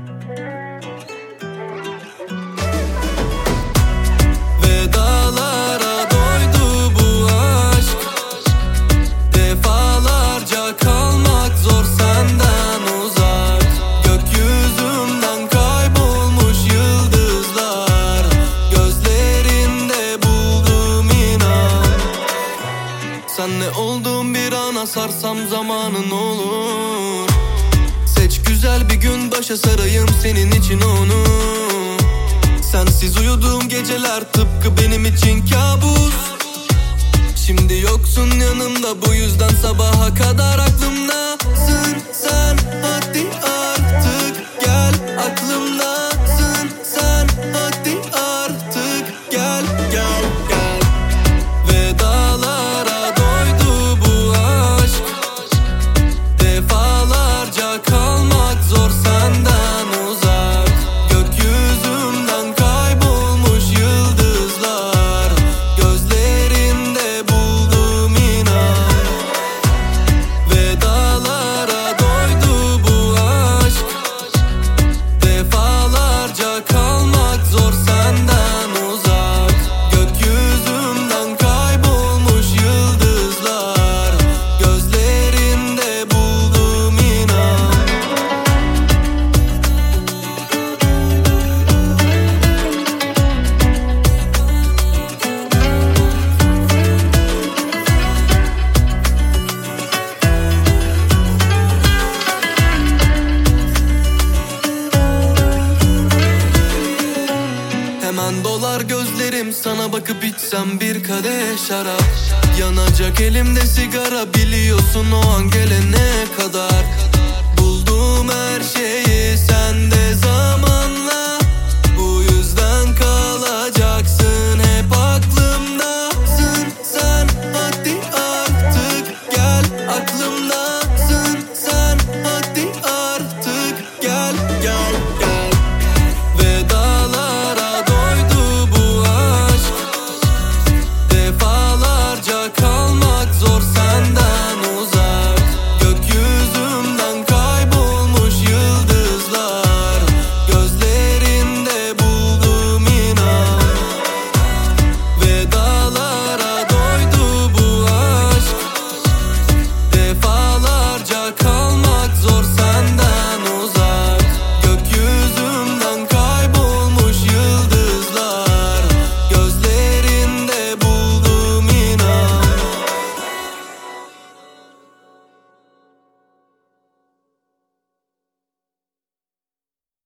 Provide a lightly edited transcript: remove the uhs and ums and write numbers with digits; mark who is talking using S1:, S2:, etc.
S1: Vedalara doydu bu aşk. Defalarca kalmak zor senden uzak. Gökyüzümden kaybolmuş yıldızlar. Gözlerinde buldum inan. Sen ne oldun bir ana sarsam zamanın olur. Seç güzel bir gün başa sarayım senin için onu. Sensiz uyuduğum geceler tıpkı benim için kabus. Şimdi yoksun yanımda, bu yüzden sabaha kadar aklımdasın sen. Hadi artık gel, aklımdasın sen. Hadi artık gel, gel, gel. Vedalara doydu bu aşk. Defalarca kalmak zor senden uzak. Gökyüzümden kaybolmuş yıldızlar. Gözlerinde buldum inan. Vedalara doydu bu aşk. Defalarca kalmak zor senden uzak. Gökyüzümden kaybolmuş yıldızlar. Gözlerinde buldum inan. Hemen dolar gözlerim, sana bakıp içsem bir kadeh şarap. Yanacak elimde sigara, biliyorsun o an gelene kadar. Buldum her şeyi sende.